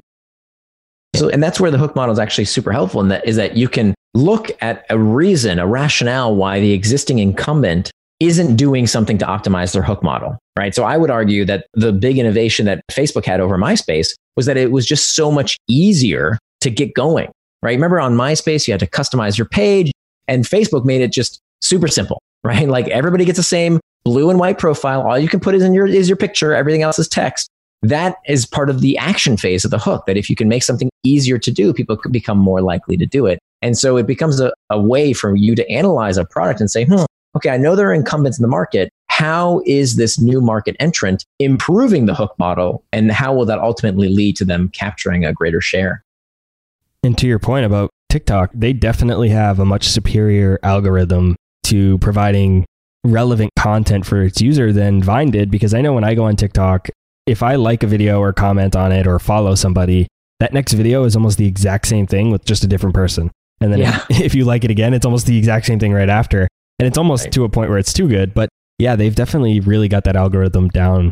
So, and that's where the hook model is actually super helpful, and that is that you can look at a reason, a rationale why the existing incumbent isn't doing something to optimize their hook model, right? So I would argue that the big innovation that Facebook had over MySpace was that it was just so much easier to get going, right? Remember on MySpace, you had to customize your page, and Facebook made it just super simple, right? Like everybody gets the same blue and white profile. All you can put is your picture. Everything else is text. That is part of the action phase of the hook, that if you can make something easier to do, people could become more likely to do it. And so it becomes a way for you to analyze a product and say, okay, I know there are incumbents in the market. How is this new market entrant improving the hook model? And how will that ultimately lead to them capturing a greater share? And to your point about TikTok, they definitely have a much superior algorithm to providing relevant content for its user than Vine did. Because I know when I go on TikTok, if I like a video or comment on it or follow somebody, that next video is almost the exact same thing with just a different person. And then if you like it again, it's almost the exact same thing right after. And it's almost to a point where it's too good. But yeah, they've definitely really got that algorithm down.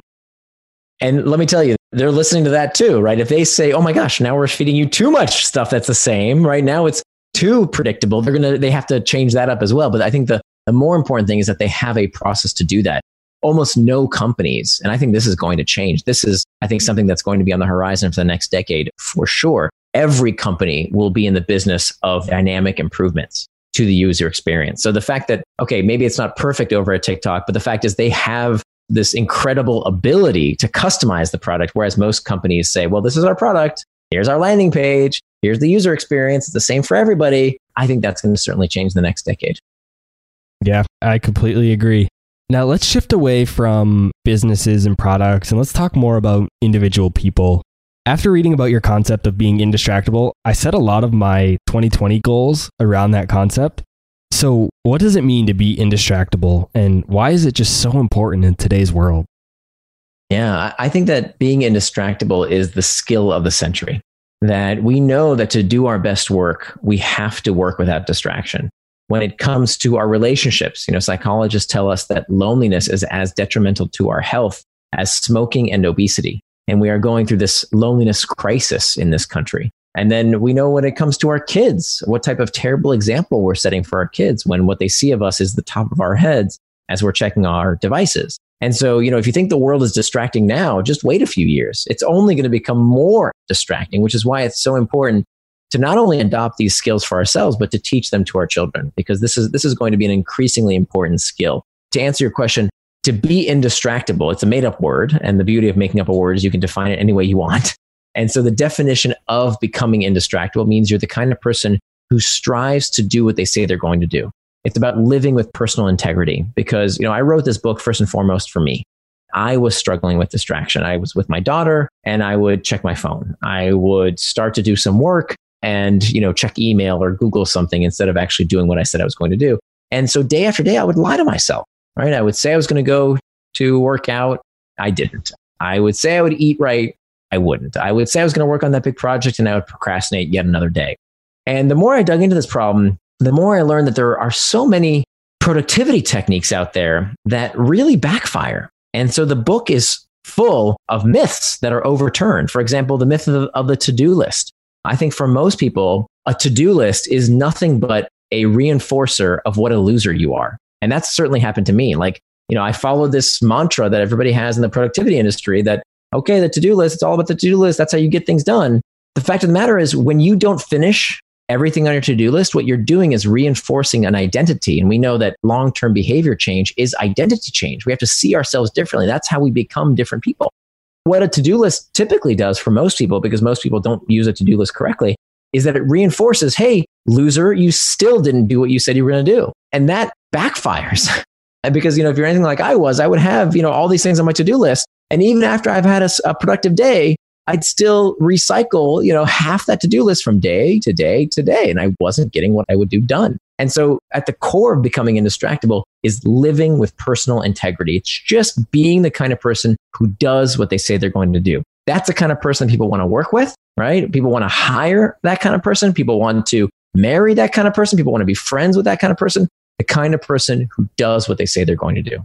And let me tell you, they're listening to that too, right? If they say, oh my gosh, now we're feeding you too much stuff that's the same, right? Now it's too predictable. They have to change that up as well. But I think the more important thing is that they have a process to do that. Almost no companies, and I think this is going to change. This is, I think, something that's going to be on the horizon for the next decade for sure. Every company will be in the business of dynamic improvements to the user experience. So the fact that, okay, maybe it's not perfect over at TikTok, but the fact is they have this incredible ability to customize the product, whereas most companies say, well, this is our product. Here's our landing page. Here's the user experience. It's the same for everybody. I think that's going to certainly change the next decade. Yeah, I completely agree. Now let's shift away from businesses and products and let's talk more about individual people. After reading about your concept of being indistractable, I set a lot of my 2020 goals around that concept. So what does it mean to be indistractable, and why is it just so important in today's world? Yeah, I think that being indistractable is the skill of the century. That we know that to do our best work, we have to work without distraction. When it comes to our relationships, psychologists tell us that loneliness is as detrimental to our health as smoking and obesity. And we are going through this loneliness crisis in this country. And then we know when it comes to our kids, what type of terrible example we're setting for our kids when what they see of us is the top of our heads as we're checking our devices. And so, if you think the world is distracting now, just wait a few years. It's only going to become more distracting, which is why it's so important to not only adopt these skills for ourselves, but to teach them to our children, because this is going to be an increasingly important skill. To answer your question, to be indistractable, it's a made-up word, and the beauty of making up a word is you can define it any way you want. And so the definition of becoming indistractable means you're the kind of person who strives to do what they say they're going to do. It's about living with personal integrity, because I wrote this book first and foremost for me. I was struggling with distraction. I was with my daughter, and I would check my phone. I would start to do some work and check email or Google something instead of actually doing what I said I was going to do. And so day after day, I would lie to myself, right? I would say I was going to go to work out. I didn't. I would say I would eat right. I wouldn't. I would say I was going to work on that big project, and I would procrastinate yet another day. And the more I dug into this problem, the more I learned that there are so many productivity techniques out there that really backfire. And so the book is full of myths that are overturned. For example, the myth of the to-do list. I think for most people, a to-do list is nothing but a reinforcer of what a loser you are. And that's certainly happened to me. I followed this mantra that everybody has in the productivity industry that, okay, the to-do list, it's all about the to-do list. That's how you get things done. The fact of the matter is, when you don't finish everything on your to-do list, what you're doing is reinforcing an identity. And we know that long-term behavior change is identity change. We have to see ourselves differently. That's how we become different people. What a to-do list typically does for most people, because most people don't use a to-do list correctly, is that it reinforces, hey, loser, you still didn't do what you said you were going to do. And that backfires. Because, if you're anything like I was, I would have, all these things on my to-do list. And even after I've had a productive day, I'd still recycle, half that to-do list from day to day to day. And I wasn't getting what I would do done. And so at the core of becoming indistractable is living with personal integrity. It's just being the kind of person who does what they say they're going to do. That's the kind of person people want to work with, right? People want to hire that kind of person. People want to marry that kind of person. People want to be friends with that kind of person. The kind of person who does what they say they're going to do.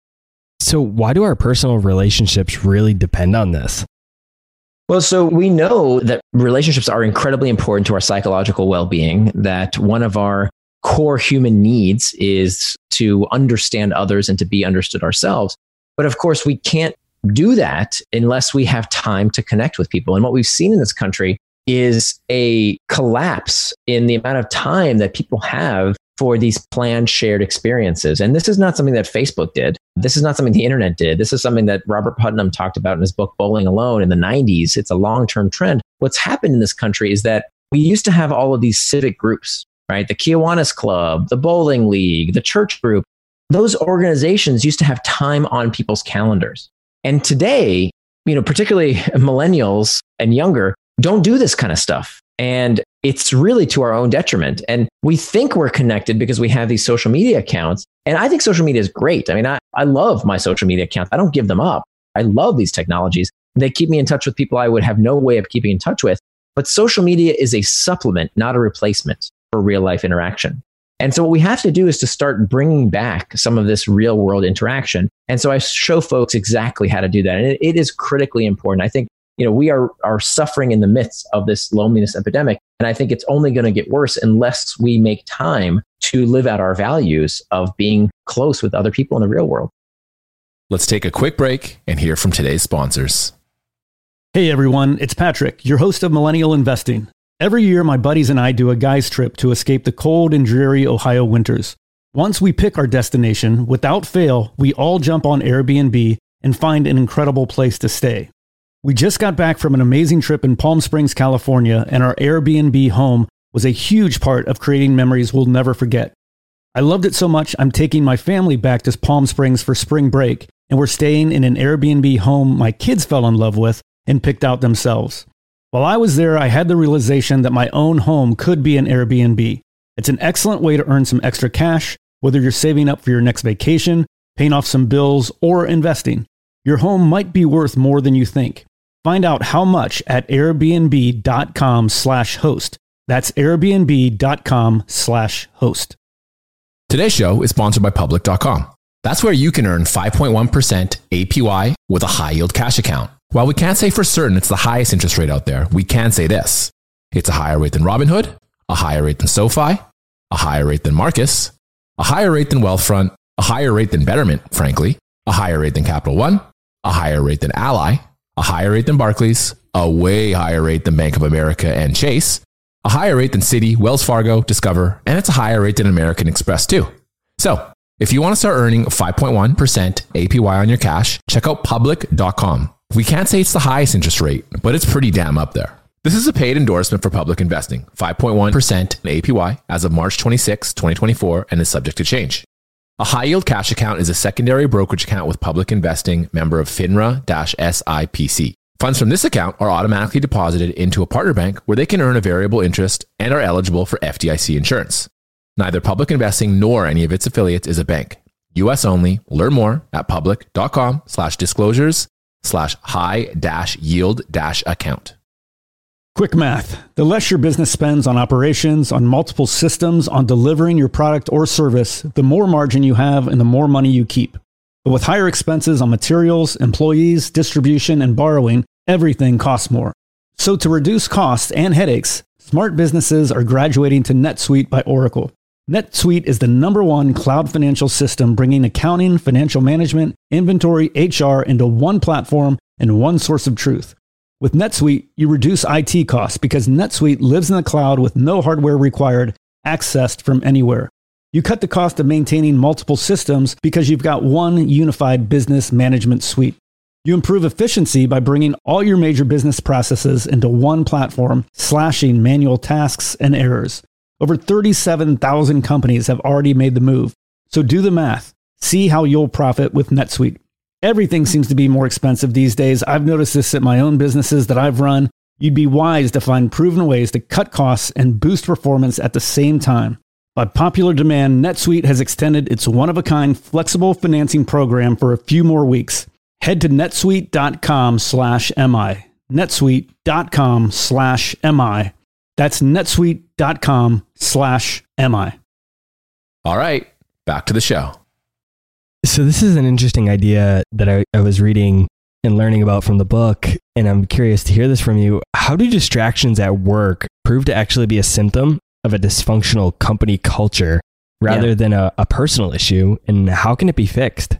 So why do our personal relationships really depend on this? Well, so we know that relationships are incredibly important to our psychological well-being, that one of our core human needs is to understand others and to be understood ourselves. But of course, we can't do that unless we have time to connect with people. And what we've seen in this country is a collapse in the amount of time that people have for these planned shared experiences. And this is not something that Facebook did. This is not something the internet did. This is something that Robert Putnam talked about in his book, Bowling Alone, in the 90s. It's a long-term trend. What's happened in this country is that we used to have all of these civic groups, right? The Kiwanis Club, the Bowling League, the church group. Those organizations used to have time on people's calendars. And today, particularly millennials and younger, don't do this kind of stuff. And it's really to our own detriment. And we think we're connected because we have these social media accounts. And I think social media is great. I mean, I love my social media accounts. I don't give them up. I love these technologies. They keep me in touch with people I would have no way of keeping in touch with. But social media is a supplement, not a replacement for real life interaction. And so what we have to do is to start bringing back some of this real world interaction. And so I show folks exactly how to do that. And it is critically important. I think we are suffering in the midst of this loneliness epidemic. And I think it's only going to get worse unless we make time to live out our values of being close with other people in the real world. Let's take a quick break and hear from today's sponsors. Hey everyone, it's Patrick, your host of Millennial Investing. Every year, my buddies and I do a guy's trip to escape the cold and dreary Ohio winters. Once we pick our destination, without fail, we all jump on Airbnb and find an incredible place to stay. We just got back from an amazing trip in Palm Springs, California, and our Airbnb home was a huge part of creating memories we'll never forget. I loved it so much, I'm taking my family back to Palm Springs for spring break, and we're staying in an Airbnb home my kids fell in love with and picked out themselves. While I was there, I had the realization that my own home could be an Airbnb. It's an excellent way to earn some extra cash, whether you're saving up for your next vacation, paying off some bills, or investing. Your home might be worth more than you think. Find out how much at airbnb.com/host. That's airbnb.com/host. Today's show is sponsored by public.com. That's where you can earn 5.1% APY with a high yield cash account. While we can't say for certain it's the highest interest rate out there, we can say this. It's a higher rate than Robinhood, a higher rate than SoFi, a higher rate than Marcus, a higher rate than Wealthfront, a higher rate than Betterment, frankly, a higher rate than Capital One, a higher rate than Ally, a higher rate than Barclays, a way higher rate than Bank of America and Chase, a higher rate than Citi, Wells Fargo, Discover, and it's a higher rate than American Express too. So, if you want to start earning 5.1% APY on your cash, check out public.com. We can't say it's the highest interest rate, but it's pretty damn up there. This is a paid endorsement for Public Investing, 5.1% APY as of March 26, 2024, and is subject to change. A high-yield cash account is a secondary brokerage account with Public Investing, member of FINRA-SIPC. Funds from this account are automatically deposited into a partner bank where they can earn a variable interest and are eligible for FDIC insurance. Neither Public Investing nor any of its affiliates is a bank. U.S. only. Learn more at public.com/disclosures/high-yield-account. Quick math. The less your business spends on operations, on multiple systems, on delivering your product or service, the more margin you have and the more money you keep. But with higher expenses on materials, employees, distribution, and borrowing, everything costs more. So to reduce costs and headaches, smart businesses are graduating to NetSuite by Oracle. NetSuite is the #1 cloud financial system bringing accounting, financial management, inventory, HR into one platform and one source of truth. With NetSuite, you reduce IT costs because NetSuite lives in the cloud with no hardware required, accessed from anywhere. You cut the cost of maintaining multiple systems because you've got one unified business management suite. You improve efficiency by bringing all your major business processes into one platform, slashing manual tasks and errors. Over 37,000 companies have already made the move. So do the math. See how you'll profit with NetSuite. Everything seems to be more expensive these days. I've noticed this at my own businesses that I've run. You'd be wise to find proven ways to cut costs and boost performance at the same time. By popular demand, NetSuite has extended its one-of-a-kind flexible financing program for a few more weeks. Head to netsuite.com/MI. netsuite.com/MI. That's netsuite.com/MI. All right, back to the show. So this is an interesting idea that I was reading and learning about from the book, and I'm curious to hear this from you. How do distractions at work prove to actually be a symptom of a dysfunctional company culture rather than a personal issue, and how can it be fixed?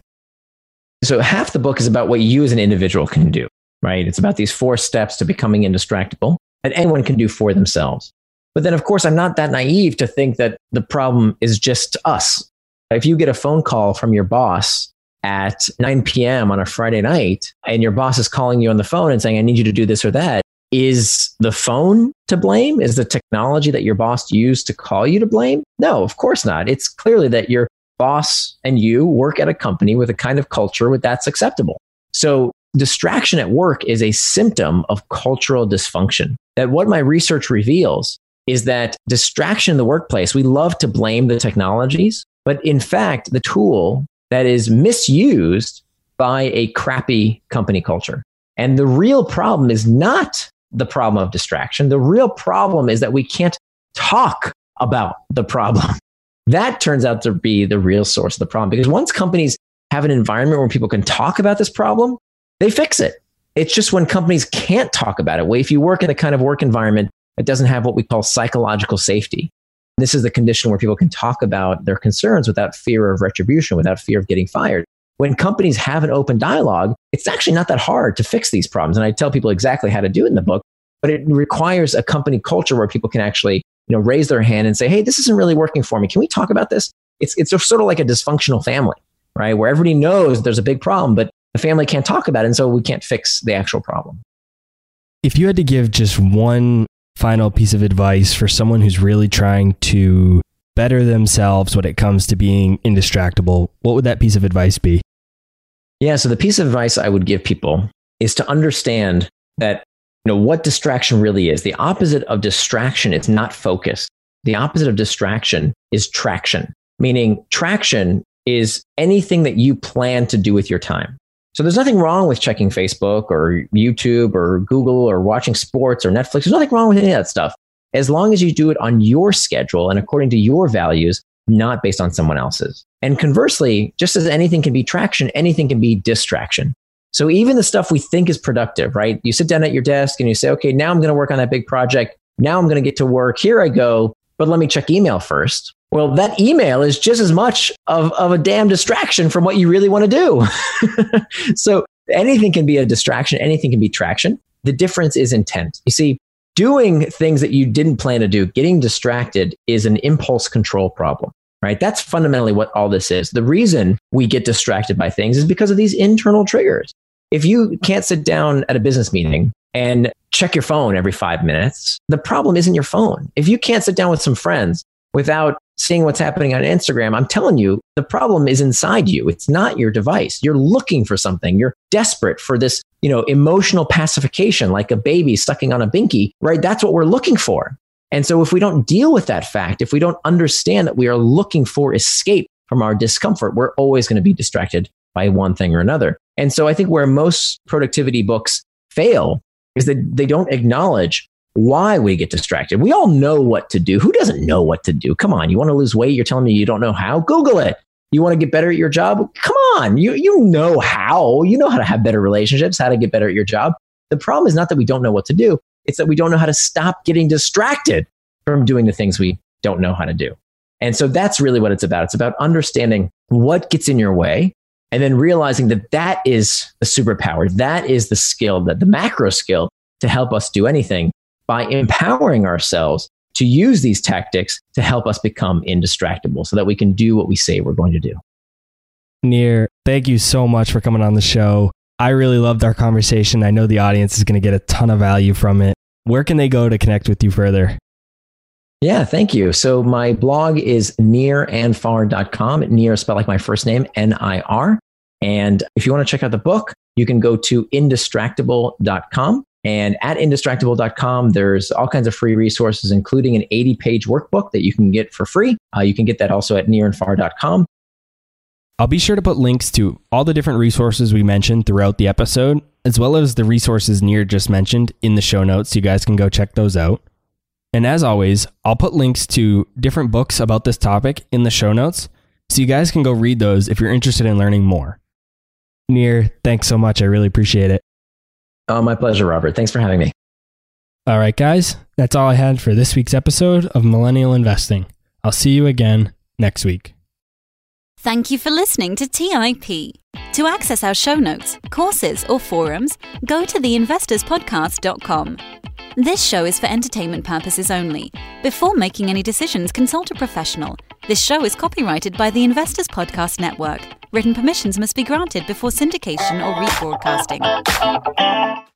So half the book is about what you as an individual can do, right? It's about these 4 steps to becoming indistractable that anyone can do for themselves. But then, of course, I'm not that naive to think that the problem is just us. If you get a phone call from your boss at 9 p.m. on a Friday night, and your boss is calling you on the phone and saying, I need you to do this or that, is the phone to blame? Is the technology that your boss used to call you to blame? No, of course not. It's clearly that your boss and you work at a company with a kind of culture where that's acceptable. So distraction at work is a symptom of cultural dysfunction. That what my research reveals is that distraction in the workplace, we love to blame the technologies, but in fact, the tool that is misused by a crappy company culture. And the real problem is not the problem of distraction. The real problem is that we can't talk about the problem. That turns out to be the real source of the problem, because once companies have an environment where people can talk about this problem, they fix it. It's just when companies can't talk about it. Well, if you work in a kind of work environment that doesn't have what we call psychological safety, this is the condition where people can talk about their concerns without fear of retribution, without fear of getting fired. When companies have an open dialogue, it's actually not that hard to fix these problems. And I tell people exactly how to do it in the book, but it requires a company culture where people can actually, raise their hand and say, hey, this isn't really working for me. Can we talk about this? It's sort of like a dysfunctional family, right? Where everybody knows there's a big problem, but the family can't talk about it. And so we can't fix the actual problem. If you had to give just one final piece of advice for someone who's really trying to better themselves when it comes to being indistractable, what would that piece of advice be? Yeah, so the piece of advice I would give people is to understand that what distraction really is. The opposite of distraction is not focus. The opposite of distraction is traction, meaning traction is anything that you plan to do with your time. So there's nothing wrong with checking Facebook or YouTube or Google or watching sports or Netflix. There's nothing wrong with any of that stuff, as long as you do it on your schedule and according to your values, not based on someone else's. And conversely, just as anything can be traction, anything can be distraction. So even the stuff we think is productive, right? You sit down at your desk and you say, okay, now I'm going to work on that big project. Now I'm going to get to work. Here I go. But let me check email first. Well, that email is just as much of a damn distraction from what you really want to do. So anything can be a distraction. Anything can be traction. The difference is intent. You see, doing things that you didn't plan to do, getting distracted, is an impulse control problem, right? That's fundamentally what all this is. The reason we get distracted by things is because of these internal triggers. If you can't sit down at a business meeting and check your phone every 5 minutes, the problem isn't your phone. If you can't sit down with some friends without seeing what's happening on Instagram, I'm telling you, the problem is inside you. It's not your device. You're looking for something. You're desperate for this, emotional pacification, like a baby sucking on a binky, right? That's what we're looking for. And so if we don't deal with that fact, if we don't understand that we are looking for escape from our discomfort, we're always going to be distracted by one thing or another. And so I think where most productivity books fail is that they don't acknowledge why we get distracted. We all know what to do. Who doesn't know what to do? Come on. You want to lose weight? You're telling me you don't know how? Google it. You want to get better at your job? Come on. You know how. You know how to have better relationships, how to get better at your job. The problem is not that we don't know what to do. It's that we don't know how to stop getting distracted from doing the things we don't know how to do. And so that's really what it's about. It's about understanding what gets in your way and then realizing that that is the superpower. That is the skill, that the macro skill to help us do anything, by empowering ourselves to use these tactics to help us become indistractable so that we can do what we say we're going to do. Nir, thank you so much for coming on the show. I really loved our conversation. I know the audience is going to get a ton of value from it. Where can they go to connect with you further? Yeah, thank you. So my blog is niranfar.com. Nir is spelled like my first name, N-I-R. And if you want to check out the book, you can go to indistractable.com. And at indistractable.com, there's all kinds of free resources, including an 80-page workbook that you can get for free. You can get that also at niranfar.com. I'll be sure to put links to all the different resources we mentioned throughout the episode, as well as the resources Nir just mentioned in the show notes, so you guys can go check those out. And as always, I'll put links to different books about this topic in the show notes, so you guys can go read those if you're interested in learning more. Nir, thanks so much. I really appreciate it. Oh, my pleasure, Robert. Thanks for having me. All right, guys, that's all I had for this week's episode of Millennial Investing. I'll see you again next week. Thank you for listening to TIP. To access our show notes, courses, or forums, go to theinvestorspodcast.com. This show is for entertainment purposes only. Before making any decisions, consult a professional. This show is copyrighted by the Investors Podcast Network. Written permissions must be granted before syndication or rebroadcasting.